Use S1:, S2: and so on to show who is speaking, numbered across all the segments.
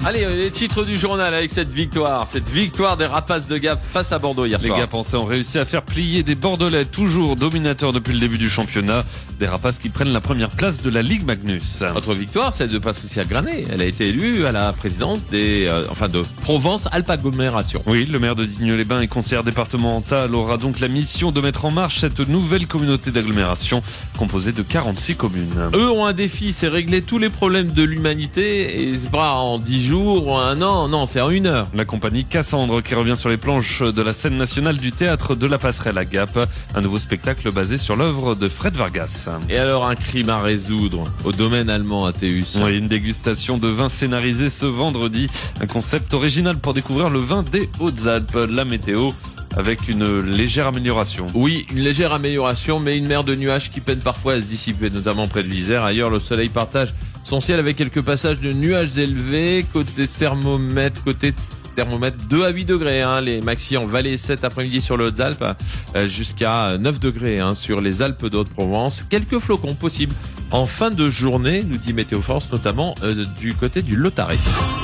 S1: Allez, les titres du journal avec cette victoire des Rapaces de Gap face à Bordeaux hier soir.
S2: Les Gapençais ont réussi à faire plier des Bordelais, toujours dominateurs depuis le début du championnat. Des Rapaces qui prennent la première place de la Ligue Magnus.
S1: Autre victoire, celle de Patricia Granet. Elle a été élue à la présidence de Provence-Alpes-Agglomération.
S2: Oui, le maire de Digne-les-Bains et conseillère départementale aura donc la mission de mettre en marche cette nouvelle communauté d'agglomération composée de 46 communes.
S1: Eux ont un défi, c'est régler tous les problèmes de l'humanité et c'est pas en 10 jours ou un an, non, c'est en 1 heure.
S2: La compagnie Cassandre qui revient sur les planches de la scène nationale du théâtre de la Passerelle à Gap. Un nouveau spectacle basé sur l'œuvre de Fred Vargas.
S1: Et alors un crime à résoudre au domaine allemand à Théus.
S2: Oui, une dégustation de vin scénarisée ce vendredi. Un concept original pour découvrir le vin des Hautes-Alpes. La météo avec une légère amélioration.
S1: Oui, une légère amélioration, mais une mer de nuages qui peine parfois à se dissiper, notamment près de l'Isère. Ailleurs, le soleil partage son ciel avec quelques passages de nuages élevés. Côté thermomètre 2 à 8 degrés. Les maxi en Valais cet après-midi sur les Hautes-Alpes, jusqu'à 9 degrés sur les Alpes d'Haute-Provence. Quelques flocons possibles en fin de journée, nous dit Météo France, notamment du côté du Lotaré.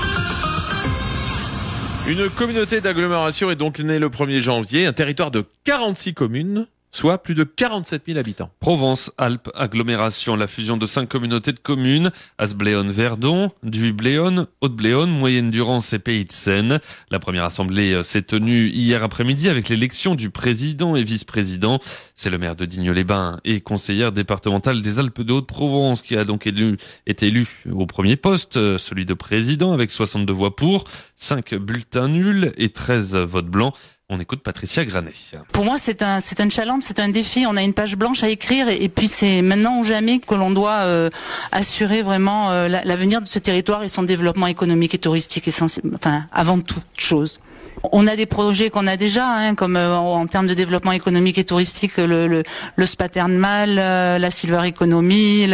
S1: Une communauté d'agglomération est donc née le 1er janvier, un territoire de 46 communes, soit plus de 47 000 habitants.
S2: Provence-Alpes-Agglomération, la fusion de 5 communautés de communes, Asbléon-Verdon, Duy-Bléon, Haute-Bléon, Moyenne-Durance et Pays de Seine. La première assemblée s'est tenue hier après-midi avec l'élection du président et vice-président. C'est le maire de Digne-les-Bains et conseillère départementale des Alpes de Haute-Provence qui a donc été élu au premier poste, celui de président avec 62 voix pour, 5 bulletins nuls et 13 votes blancs. On écoute Patricia Granet.
S3: Pour moi, c'est un challenge, c'est un défi. On a une page blanche à écrire et puis c'est maintenant ou jamais que l'on doit assurer vraiment l'avenir de ce territoire et son développement économique et touristique avant toute chose. On a des projets qu'on a déjà, comme en termes de développement économique et touristique, le Spaternmal, la Silver Economy,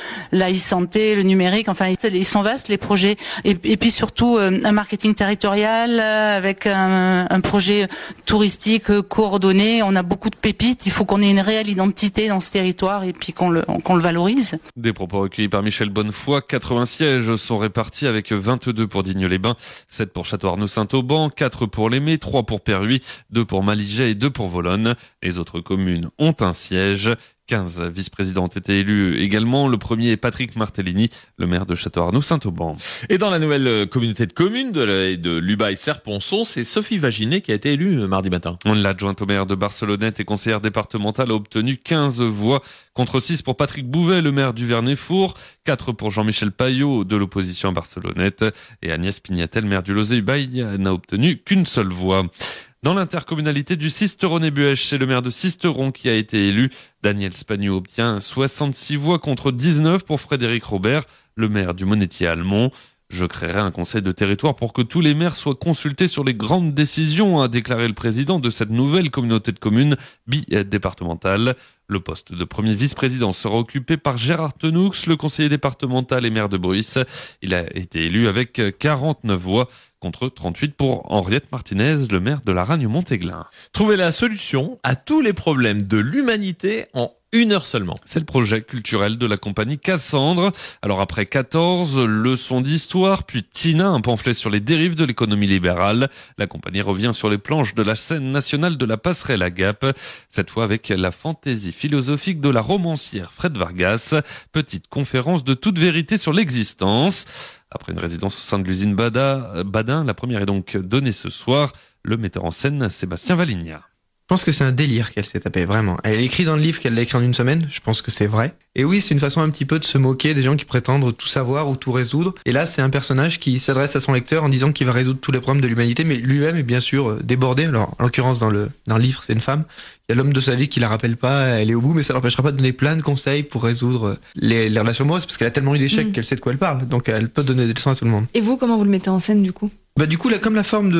S3: la e-santé, le numérique. Enfin, ils sont vastes les projets. Et puis surtout un marketing territorial avec un projet touristique coordonné. On a beaucoup de pépites. Il faut qu'on ait une réelle identité dans ce territoire et puis qu'on le valorise.
S2: Des propos recueillis par Michel Bonnefoy. 80 sièges sont répartis avec 22 pour Digne-les-Bains, 7 pour Château-Arnoux-Saint-Auban, 4 pour l'Aimé, 3 pour Perruy, 2 pour Malijai et 2 pour Volonne. Les autres communes ont un siège. 15 vice-présidents ont été élus également. Le premier est Patrick Martellini, le maire de Château-Arnoux-Saint-Auban.
S1: Et dans la nouvelle communauté de communes de Lubaï-Serponçon, c'est Sophie Vaginet qui a été élue mardi matin.
S2: L'adjointe au maire de Barcelonnette et conseillère départementale a obtenu 15 voix contre 6 pour Patrick Bouvet, le maire du Vernet-Four, 4 pour Jean-Michel Paillot de l'opposition à Barcelonnette et Agnès Pignatel, maire du Lozé-Ubaï, n'a obtenu qu'une seule voix. Dans l'intercommunalité du Sisteron-et-Buèche, c'est le maire de Sisteron qui a été élu. Daniel Spagnou obtient 66 voix contre 19 pour Frédéric Robert, le maire du Monétier-Almont. Je créerai un conseil de territoire pour que tous les maires soient consultés sur les grandes décisions, a déclaré le président de cette nouvelle communauté de communes bi-départementale. Le poste de premier vice-président sera occupé par Gérard Tenoux, le conseiller départemental et maire de Bruys. Il a été élu avec 49 voix contre 38 pour Henriette Martinez, le maire de la Ragne-Montéglin.
S1: Trouver la solution à tous les problèmes de l'humanité en 1 heure seulement.
S2: C'est le projet culturel de la compagnie Cassandre. Alors après 14 leçons d'histoire, puis Tina, un pamphlet sur les dérives de l'économie libérale, la compagnie revient sur les planches de la scène nationale de la Passerelle à Gap, cette fois avec la fantaisie philosophique de la romancière Fred Vargas. Petite conférence de toute vérité sur l'existence. Après une résidence au sein de l'usine Badin, la première est donc donnée ce soir. Le metteur en scène, Sébastien Valigna.
S4: Je pense que c'est un délire qu'elle s'est tapé, vraiment. Elle écrit dans le livre qu'elle l'a écrit en 1 semaine, je pense que c'est vrai. Et oui, c'est une façon un petit peu de se moquer des gens qui prétendent tout savoir ou tout résoudre. Et là, c'est un personnage qui s'adresse à son lecteur en disant qu'il va résoudre tous les problèmes de l'humanité, mais lui-même est bien sûr débordé. Alors, en l'occurrence, dans le livre, c'est une femme. Il y a l'homme de sa vie qui la rappelle pas, elle est au bout, mais ça l'empêchera pas de donner plein de conseils pour résoudre les relations amoureuses, parce qu'elle a tellement eu d'échecs qu'elle sait de quoi elle parle. Donc, elle peut donner des leçons à tout le monde.
S5: Et vous, comment vous le mettez en scène, du coup ?
S4: Du coup, là, comme la forme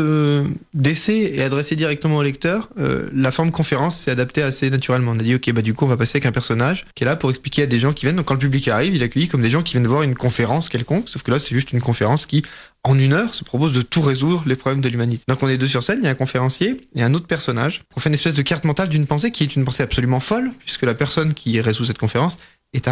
S4: d'essai est adressée directement au lecteur, la forme conférence s'est adaptée assez naturellement. On a dit, ok, du coup, on va passer avec un personnage qui est là pour expliquer à des gens qui viennent. Donc, quand le public arrive, il est accueilli comme des gens qui viennent voir une conférence quelconque. Sauf que là, c'est juste une conférence qui, en 1 heure, se propose de tout résoudre les problèmes de l'humanité. Donc, on est 2 sur scène. Il y a un conférencier et un autre personnage. On fait une espèce de carte mentale d'une pensée qui est une pensée absolument folle, puisque la personne qui résout cette conférence est tarée.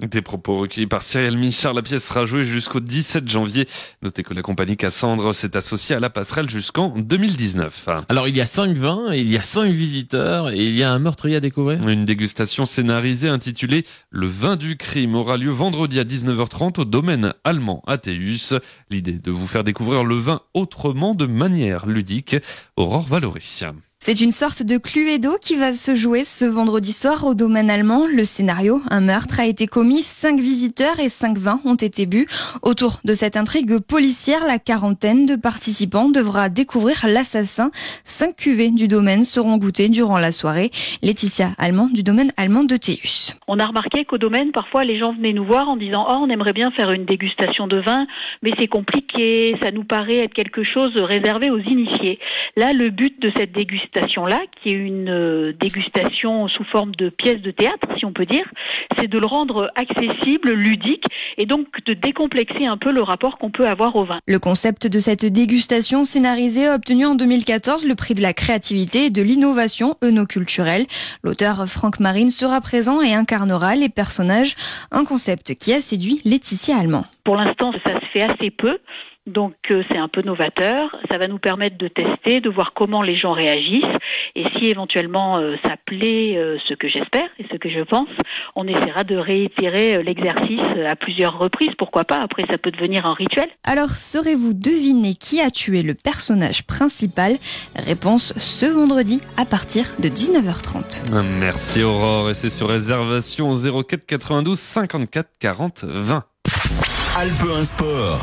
S2: Des propos recueillis par Cyril Michard. La pièce sera jouée jusqu'au 17 janvier. Notez que la compagnie Cassandre s'est associée à la passerelle jusqu'en 2019.
S1: Alors il y a 5 vins, il y a 5 visiteurs et il y a un meurtrier à découvrir.
S2: Une dégustation scénarisée intitulée Le vin du crime aura lieu vendredi à 19h30 au domaine allemand Athéus. L'idée de vous faire découvrir le vin autrement, de manière ludique. Aurore Valory.
S6: C'est une sorte de Cluedo qui va se jouer ce vendredi soir au domaine allemand. Le scénario, un meurtre a été commis, 5 visiteurs et 5 vins ont été bu. Autour de cette intrigue policière, la quarantaine de participants devra découvrir l'assassin. 5 cuvées du domaine seront goûtées durant la soirée. Laetitia Allemand du domaine allemand de Théus.
S7: On a remarqué qu'au domaine, parfois, les gens venaient nous voir en disant « Oh, on aimerait bien faire une dégustation de vin, mais c'est compliqué, ça nous paraît être quelque chose réservé aux initiés. » Là, le but de cette dégustation-là, qui est une dégustation sous forme de pièce de théâtre, si on peut dire, c'est de le rendre accessible, ludique, et donc de décomplexer un peu le rapport qu'on peut avoir au vin.
S6: Le concept de cette dégustation scénarisée a obtenu en 2014 le prix de la créativité et de l'innovation œnoculturelle. L'auteur Franck Marine sera présent et incarnera les personnages, un concept qui a séduit Laetitia Allemand.
S7: Pour l'instant, ça se fait assez peu. Donc c'est un peu novateur, ça va nous permettre de tester, de voir comment les gens réagissent et si éventuellement ça plaît, ce que j'espère et ce que je pense, on essaiera de réitérer l'exercice à plusieurs reprises, pourquoi pas, après ça peut devenir un rituel.
S6: Alors saurez-vous deviner qui a tué le personnage principal? Réponse ce vendredi à partir de 19h30.
S2: Merci Aurore, et c'est sur réservation 04 92 54 40 20.
S8: Alpe 1 Sport.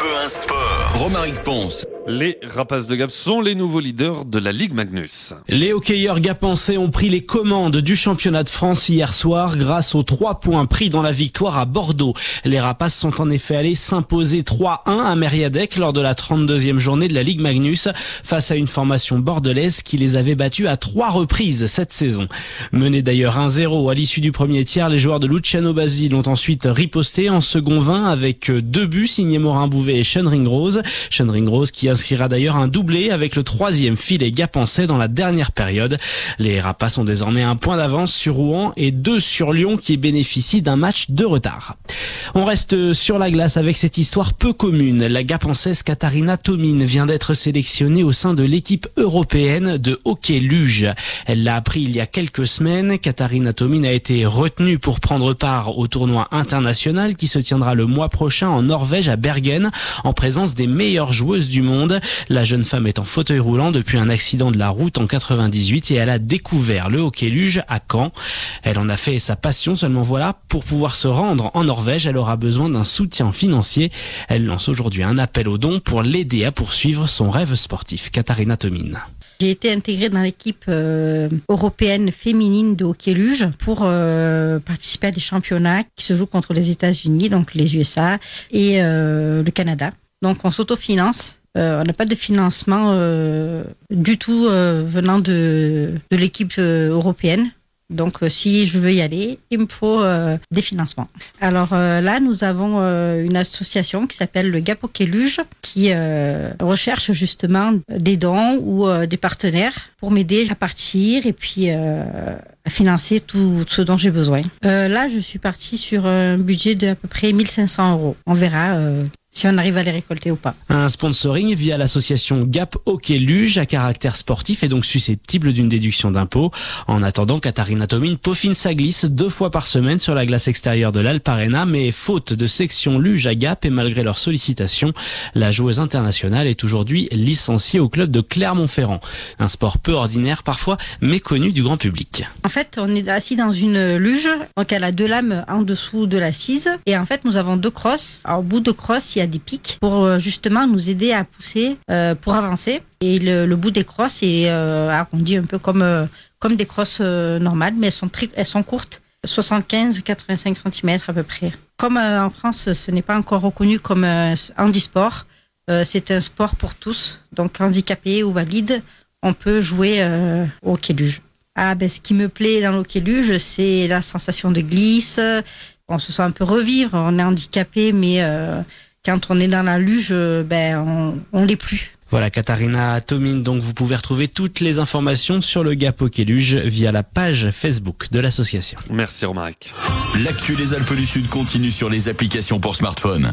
S8: Romaric Ponce.
S2: Les Rapaces de Gap sont les nouveaux leaders de la Ligue Magnus.
S9: Les hockeyeurs gapençais ont pris les commandes du championnat de France hier soir grâce aux 3 points pris dans la victoire à Bordeaux. Les Rapaces sont en effet allés s'imposer 3-1 à Mériadec lors de la 32e journée de la Ligue Magnus face à une formation bordelaise qui les avait battus à 3 reprises cette saison. Menés d'ailleurs 1-0 à l'issue du premier tiers, les joueurs de Luciano Basile ont ensuite riposté en second 20 avec 2 buts signés Morin Bouvet et Sean Ringrose. Sean Ringrose qui inscrira d'ailleurs un doublé avec le 3e filet gapençais dans la dernière période. Les Rapaces ont désormais 1 point d'avance sur Rouen et 2 sur Lyon qui bénéficient d'un match de retard. On reste sur la glace avec cette histoire peu commune. La gapençaise Katarina Tomine vient d'être sélectionnée au sein de l'équipe européenne de hockey luge. Elle l'a appris il y a quelques semaines. Katarina Tomine a été retenue pour prendre part au tournoi international qui se tiendra le mois prochain en Norvège à Bergen en présence des meilleures joueuses du monde. La jeune femme est en fauteuil roulant depuis un accident de la route en 98 et elle a découvert le hockey luge à Caen. Elle en a fait sa passion, seulement voilà, pour pouvoir se rendre en Norvège, elle aura besoin d'un soutien financier. Elle lance aujourd'hui un appel aux dons pour l'aider à poursuivre son rêve sportif. Katarina Tomine.
S10: J'ai été intégrée dans l'équipe européenne féminine de hockey luge pour participer à des championnats qui se jouent contre les États-Unis, donc les USA et le Canada. Donc on s'autofinance. On n'a pas de financement du tout venant de l'équipe européenne. Donc si je veux y aller, il me faut des financements. Alors là, nous avons une association qui s'appelle le Gap Hockey Luge qui recherche justement des dons ou des partenaires pour m'aider à partir et puis à financer tout ce dont j'ai besoin. Là, je suis partie sur un budget de à peu près 1 500 €. On verra si on arrive à les récolter ou pas.
S9: Un sponsoring via l'association Gap Hockey Luge à caractère sportif est donc susceptible d'une déduction d'impôt. En attendant, Katarina Tomine peaufine sa glisse 2 fois par semaine sur la glace extérieure de l'Alpe Arena, mais faute de section luge à Gap et malgré leurs sollicitations, la joueuse internationale est aujourd'hui licenciée au club de Clermont-Ferrand. Un sport peu ordinaire, parfois méconnu du grand public.
S10: En fait, on est assis dans une luge, donc elle a 2 lames en dessous de l'assise, et en fait, nous avons 2 crosses. Alors, au bout de crosses, il y a des pics pour justement nous aider à pousser, pour avancer. Et le bout des crosses est arrondi un peu comme des crosses normales, mais elles sont courtes, 75-85 cm à peu près. Comme en France, ce n'est pas encore reconnu comme un handisport, c'est un sport pour tous, donc handicapés ou valides, on peut jouer au hockey luge. Ce qui me plaît dans le hockey luge, c'est la sensation de glisse, on se sent un peu revivre, on est handicapé, mais quand on est dans la luge, on l'est plus.
S9: Voilà, Katharina Tomine, donc vous pouvez retrouver toutes les informations sur le Gap Hockey-Luge via la page Facebook de l'association.
S2: Merci Romaric.
S8: L'actu des Alpes du Sud continue sur les applications pour smartphone.